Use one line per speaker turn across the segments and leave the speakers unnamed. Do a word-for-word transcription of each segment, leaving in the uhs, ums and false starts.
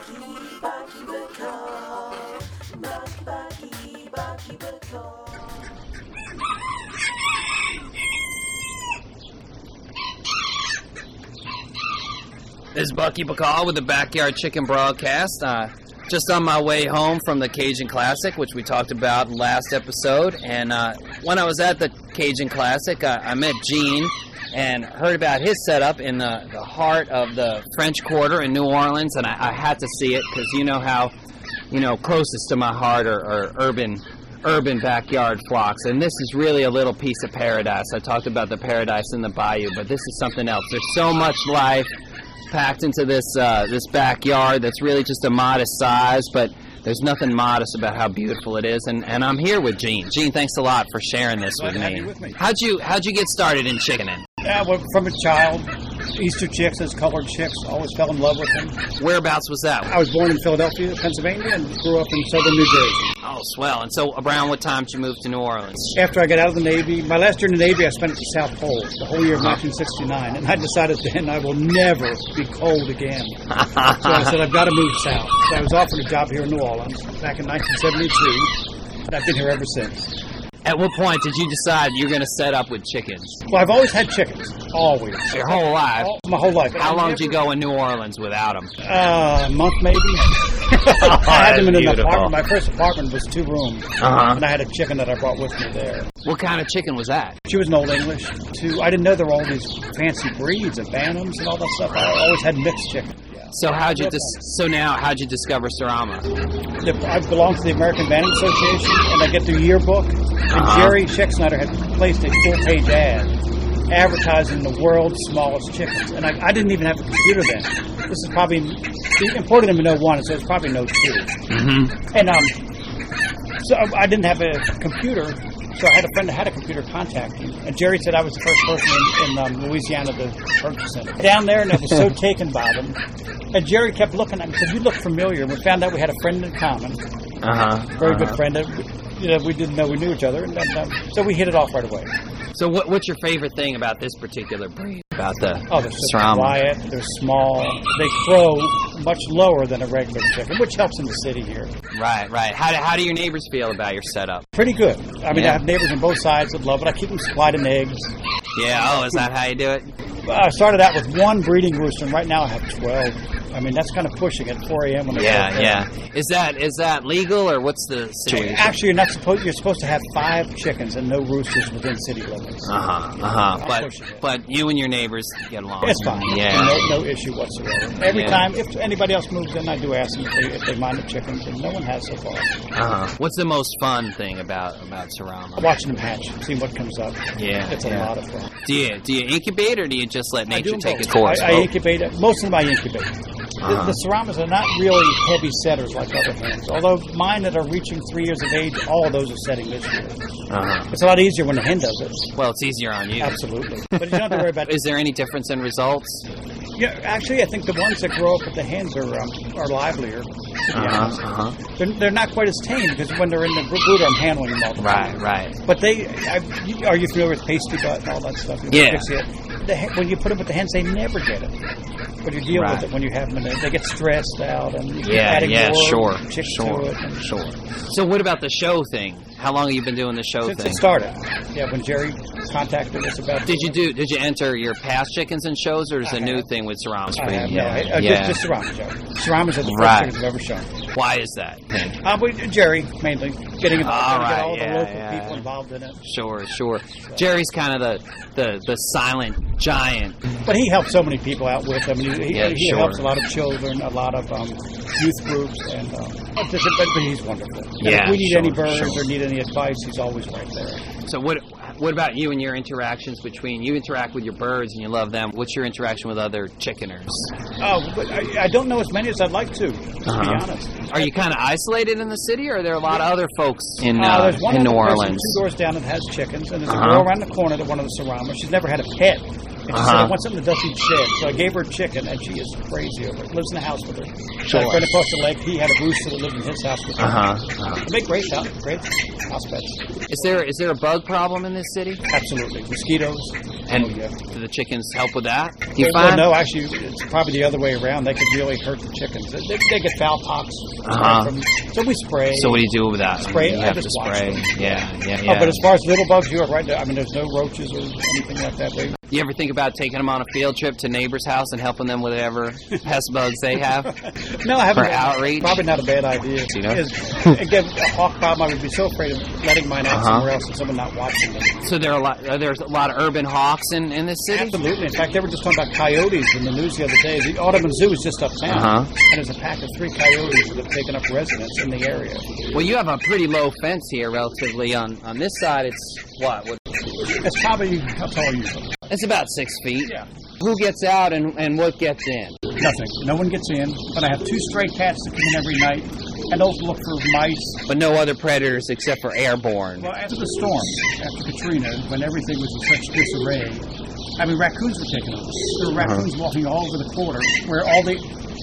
Bucky, Bucky the car. Bucky, Bucky, Bucky the car.
This is Bucky Bacall with the Backyard Chicken Broadcast. Uh, just on my way home from the Cajun Classic, which we talked about last episode. And uh, when I was at the Cajun Classic, uh, I met Gene and heard about his setup in the, the heart of the French Quarter in New Orleans. And I, I had to see it because you know how, you know, closest to my heart are, are urban urban backyard flocks. And this is really a little piece of paradise. I talked about the paradise in the bayou, but this is something else. There's so much life packed into this uh, this backyard that's really just a modest size, but there's nothing modest about how beautiful it is. And, and I'm here with Gene. Gene, thanks a lot for sharing this with me.
with me.
How'd you how'd you get started in chickening?
Yeah, well, from a child, Easter chicks as colored chicks. Always fell in love with them.
Whereabouts was that?
I was born in Philadelphia, Pennsylvania, and grew up in southern New Jersey.
Oh, swell. And so around what time did you move to New Orleans?
After I got out of the Navy, my last year in the Navy, I spent at the South Pole the whole year of nineteen sixty-nine, and I decided then I will never be cold again. So I said, I've got to move south. So I was offered a job here in New Orleans back in nineteen seventy-two, and I've been here ever since.
At what point did you decide you're going to set up with chickens?
Well, I've always had chickens. Always.
Your whole life?
All, my whole life.
How
I
long
never,
did you go in New Orleans without them?
Uh, a month maybe.
Oh,
I had them in an
beautiful.
apartment. My first apartment was two rooms,
Uh-huh.
and I had a chicken that I brought with me there.
What kind of chicken was that?
She was an Old English. Too. I didn't know there were all these fancy breeds of Bantams and all that stuff. I always had mixed chicken. Yeah.
So how'd you dis- so now how'd you discover Sarama?
The, I belong to the American Bantam Association, and I get their yearbook. And
Uh-huh.
Jerry Schecksnyder had placed a full-page ad advertising the world's smallest chickens. And I, I didn't even have a computer then. This is probably, he imported them in oh one, so it's probably no two.
Mm-hmm.
And um, so I didn't have a computer, so I had a friend that had a computer contact me. And Jerry said I was the first person in, in um, Louisiana to purchase them. Down there, and I was so taken by them. And Jerry kept looking at me and said, you look familiar. And we found out we had a friend in common,
Uh-huh.
very
uh-huh.
good friend. That, you know, we didn't know we knew each other. And then, um, so we hit it off right away.
So what, what's your favorite thing about this particular breed? About the
Oh, they're so
Sarama?
quiet. They're small. They crow much lower than a regular chicken, which helps in the city here.
Right, right. How do, how do your neighbors feel about your setup?
Pretty good. I mean,
Yeah.
I have neighbors on both sides that love it. I keep them supplied in eggs.
Yeah, oh, is that how you do it?
I started out with one breeding rooster, and right now I have twelve. I mean, that's kind of pushing at four a.m. when they
Yeah,
go
yeah. Is that is that legal, or what's the situation?
Actually, you're not supposed. You're supposed to have five chickens and no roosters within city limits.
Uh-huh, uh-huh.
I'll
But,
push it.
but you and your neighbors get along.
It's fine.
Yeah.
No, no issue whatsoever. Every
Yeah.
time, if anybody else moves in, I do ask them if they, if they mind the chickens, and no one has so far.
Uh-huh. What's the most fun thing about, about Sarama?
Watching them hatch, seeing what comes up.
Yeah,
It's a
yeah.
lot of fun.
Do you, do you incubate, or do you just let
I do
nature
them
take
both.
its course?
I, I
Oh.
incubate. Most of them I incubate.
Uh-huh.
The, the Saramas are not really heavy setters like other hens. Although mine that are reaching three years of age, all of those are setting this year.
Uh-huh.
It's a lot easier when the hen does it.
Well, it's easier on you.
Absolutely. But you don't have to worry about it.
Is there any difference in results?
Yeah, actually, I think the ones that grow up with the hens are um, are livelier. To be
Uh-huh,
honest.
uh-huh.
They're, they're not quite as tame because when they're in the brooder, I'm handling them all the time.
Right, right.
But they, I, you- are you familiar with pasty butt and all that stuff? You
Yeah.
fix it. The, hen- when you put them with the hens, they never get it. But you deal
Right.
with it when you have them in there. They get stressed out and you keep
Yeah,
adding
yeah,
more
sure,
chicks
sure,
to it. And
sure. So what about the show thing? How long have you been doing the show
Since
thing?
it started, yeah, when Jerry contacted us about
Did you do? Did you enter your past chickens in shows, or is it a
I
new
have.
thing with Saramas
I
for
have,
you?
no, I- uh,
yeah.
just, just Saramas, Joe. Saramas are the first
Right.
chickens I've ever shown.
Why is that?
Uh, we, Jerry, mainly. Getting involved,
All
trying to get
right,
all
yeah,
the local
yeah.
people involved in it.
Sure, sure. Jerry's kind of the, the, the silent giant.
But he helps so many people out with them. He, he,
Yeah,
he
sure.
helps a lot of children, a lot of um, youth groups, and um, but, but, but he's wonderful. And
Yeah,
if we need
sure,
any birds
sure.
or need any advice, he's always right there.
So what what about you and your interactions between, you interact with your birds and you love them. What's your interaction with other chickeners?
Oh, but I, I don't know as many as I'd like to, to
Uh-huh.
be honest.
Are you kind of isolated in the city, or are there a lot of other folks in,
Uh,
uh,
there's one
in New
other person
Orleans?
two doors down that has chickens, and there's a
Uh-huh.
girl around the corner that one of the Saramas. She's never had a pet, And she
Uh-huh.
said, I want something that doesn't shed. So I gave her a chicken, and she is crazy over it. Lives in the house with her.
Sure.
My friend across the lake, he had a rooster that lived in his house with her.
Uh-huh. uh-huh.
They make great house, great house pets.
Is there is there a bug problem in this city?
Absolutely. Mosquitoes.
And
Oh, yeah.
do the chickens help with that? Do you
Well,
find?
no, actually, it's probably the other way around. They could really hurt the chickens. They, they, they get fowl pox.
Uh-huh.
From, so we spray.
So what do you do with that?
Spray-
You
I
have
just
to
watch
spray.
them.
Yeah, yeah, yeah.
Oh, but as far as little bugs, you are right. I mean, there's no roaches or anything like that. They,
You ever think about taking them on a field trip to neighbor's house and helping them with whatever pest bugs they have?
no, I haven't.
For outreach?
Probably not a bad idea.
You know?
Is- again, a hawk problem, I would be so afraid of letting mine out
Uh-huh.
somewhere else and someone not watching them.
So there are a lot. Are there's a lot of urban hawks in, in this city.
Absolutely. In fact, they were just talking about coyotes in the news the other day. The Audubon Zoo is just uptown,
Uh-huh.
and there's a pack of three coyotes that have taken up residence in the area.
Well, you have a pretty low fence here, relatively. On on this side, it's what? what
It's probably, how tall are you?
it's about six feet.
Yeah.
Who gets out and, and what gets in?
Nothing. No one gets in, but I have two stray cats that come in every night, and those look for mice.
But no other predators except for airborne.
Well, after the storm, after Katrina, when everything was in such disarray, I mean, raccoons were taken over. There were raccoons
Uh-huh.
walking all over the quarter, where all the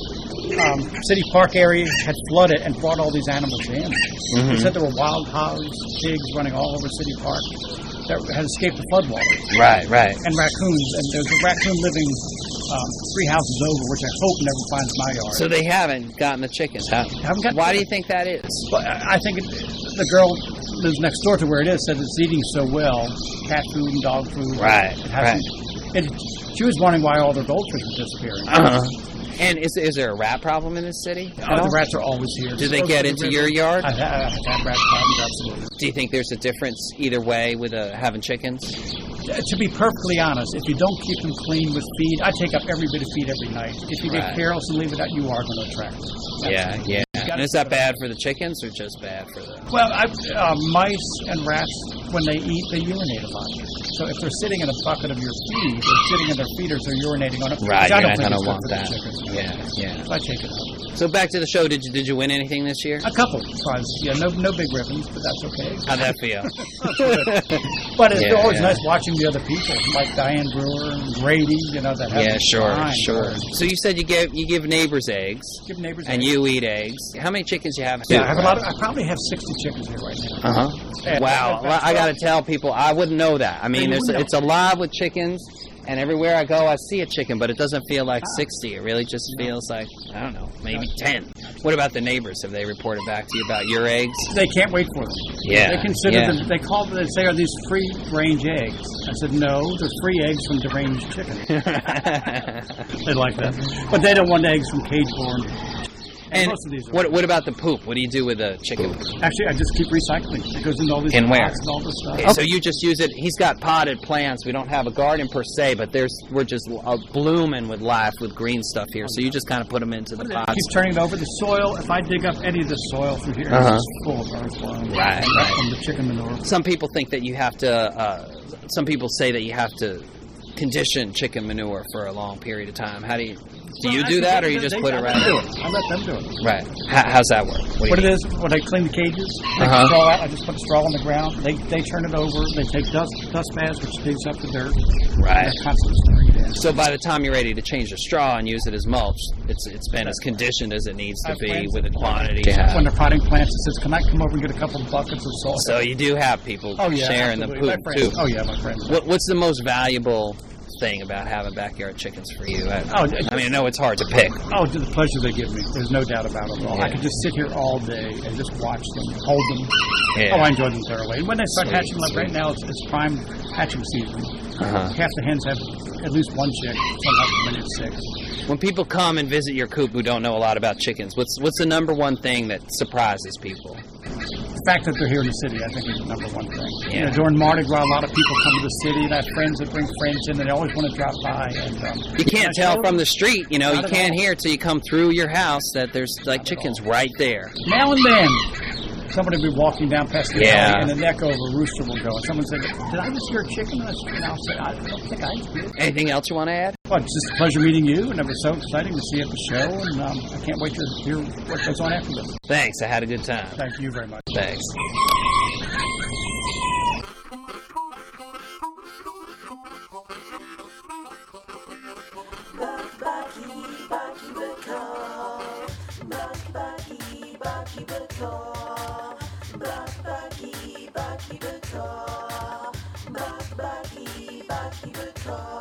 um, city park area had flooded and brought all these animals in.
Mhm.
They said there were wild hogs, pigs running all over City Park that had escaped the floodwaters,
Right, right.
and raccoons. And there's a raccoon living um, three houses over, which I hope never finds my yard.
So they haven't gotten the chickens, huh?
Haven't got-
Why do you think that is?
But I I think it, the girl lives next door to where it is, said it's eating so well, cat food and dog food.
Right,
It hasn't- It, she was wondering why all their goldfish were disappearing.
Uh-huh. And is is there a rat problem in this city?
Oh, the rats are always here.
Do they
So
get
the
into
river-
your yard?
I've had, I've had rat problems, absolutely.
Do you think there's a difference either way with uh, having chickens?
Uh, To be perfectly honest, if you don't keep them clean with feed, I take up every bit of feed every night. If you
Right.
get careless and leave it out, you are going to attract them.
Yeah, yeah.
gotta
And is that bad for the chickens or just bad for the...
Well, I, uh, mice and rats, when they eat, they urinate a lot. So if they're sitting in a bucket of your feed, they're sitting in their feeders, they're urinating on it.
Right,
which I
you're
don't
not
think
gonna
is good
want
for the
that.
chickens.
Yeah, yeah.
So I take it out.
So back to the show. Did you did you win anything this year?
A couple prizes. Yeah, no, no big ribbons, but that's okay.
How'd that feel?
But it's
Yeah,
always
yeah.
nice watching the other people, like Diane Brewer and Grady, you know, that have
Yeah,
the
sure,
time.
sure. So you said you give you give neighbors eggs,
Give neighbors
and
eggs.
you eat eggs. How many chickens you have?
Yeah, I have a lot. Of, I probably have sixty chickens here right now.
Uh huh.
Yeah,
Wow,
that's-
well, I got to tell people, I wouldn't know that. I mean,
you
there's
wouldn't
it's alive with chickens, and everywhere I go, I see a chicken, but it doesn't feel like sixty. It really just feels like, I don't know, maybe ten. What about the neighbors? Have they reported back to you about your eggs?
They can't wait for them.
Yeah,
They consider
yeah.
them. They call them. They say, "Are these free range eggs?" I said, "No, they're free eggs from deranged chickens." They like that, but they don't want eggs from cage born.
And
most of these are.
what what about the poop? What do you do with the chicken?
Actually, I just keep recycling. It goes into all these
And where?
pots and all this stuff.
Okay, so you just use it. He's got potted plants. We don't have a garden per se, but there's we're just uh, blooming with life with green stuff here. So you just kind of put them into the
I
pots.
keep turning it over. The soil, if I dig up any of the soil through here,
Uh-huh.
it's full of earthworms.
Right,
That's
right.
from the chicken manure.
Some people think that you have to. Uh, some people say that you have to condition chicken manure for a long period of time. How do you do? You
Well,
do
actually,
that, or
they-
you just
they-
put
I
it
let
right?
them do it. I let them do it.
Right. How, how's that work? What, do
What
you
it is, when I clean the cages, take
Uh-huh.
the straw out, I just put the straw on the ground. They they turn it over. They take dust dust baths, which digs up the dirt.
Right.
They're constantly stirring it in.
So by the time you're ready to change the straw and use it as mulch, it's it's been as conditioned as it needs to
I've
be
planted-
with the quantity you have.
When they're potting plants, it says, "Can I come over and get a couple of buckets of soil?"
So you do have people
oh yeah,
sharing the
absolutely.
poop
My friends-
too.
Oh yeah, my friends.
What, what's the most valuable thing about having backyard chickens for you? I,
Oh,
I mean, I know it's hard to pick.
Oh, the pleasure they give me. There's no doubt about it at all.
Yeah.
I could just sit here all day and just watch them, hold them.
Yeah.
Oh, I enjoy them thoroughly. And when they start
Sweet,
hatching, like right
sweet.
now, it's, it's prime hatching season.
Uh-huh.
Half the hens have at least one chick. Some have as many as six.
When people come and visit your coop who don't know a lot about chickens, what's what's the number one thing that surprises people?
The fact that they're here in the city, I think, is the number one thing.
Yeah.
You know, during Mardi Gras, a lot of people come to the city, and I have friends that bring friends in, and they always want to drop by. And um,
You can't
I
tell
show
from
them.
the street, you know, you
Not at
can't
all.
hear till you come through your house that there's like chickens right there.
Now and then, somebody will be walking down past the
Yeah.
alley, and an echo of a rooster will go. And someone said, "Did I just hear a chicken?" And I said, and I'll say, "I don't think I did."
Anything else you want to add?
Well, it's just a pleasure meeting you, and it was so exciting to see you at the show, and um, I can't wait to hear what goes on after this.
Thanks, I had a good time.
Thank you very much.
Thanks.
Bucky.